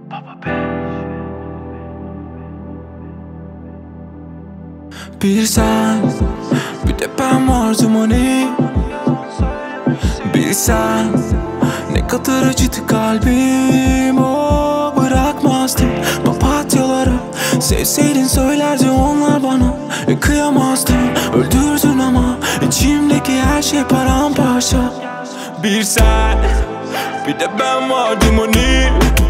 Bir sen, bir de ben vardım hani. Bilsen ne kadar acıdı kalbim, o bırakmazdım papatyaları. Sevseydin söylerdi onlar bana, kıyamazdım. Öldürdün ama içimdeki her şey paramparça. Bir sen, bir de ben vardım hani.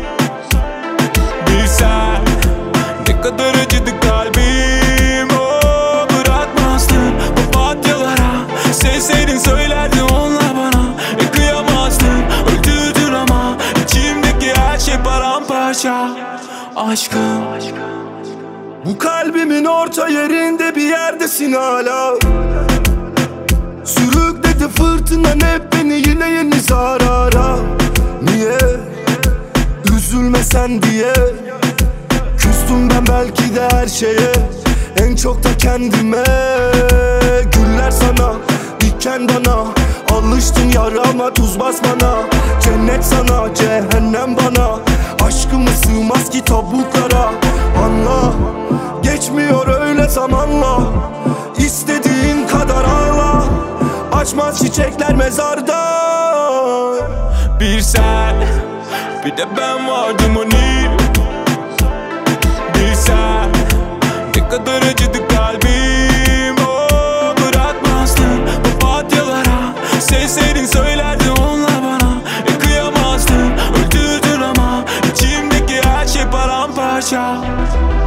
Bilsen ne kadar acıdı kalbim, o bırakmazdım papatyalara. Sevseydin söylerdin onlar bana, kıyamazdım. Öldürdün ama içimdeki her şey paramparça. Aşkım, bu kalbimin orta yerinde bir yerdesin hala. Sürükledi fırtınan hep beni yine yeni zarara. Niye? Üzülmesen diye. Küstüm ben belki de her şeye, en çok da kendime. Güller sana, diken bana. Alıştın yarama, tuz basmana. Cennet sana, cehennem bana. Aşkımız sığmaz ki tabutlara. Anla, geçmiyor öyle zamanla. İstediğin kadar ağla, açmaz çiçekler mezarda. bir sen, bir de ben vardım hani. Bilsen ne kadar acıdı kalbim, o bırakmazdım papatyalara. Sevseydin söylerdin onlar bana, kıyamazdım. Öldürdün ama içimdeki her şey paramparça.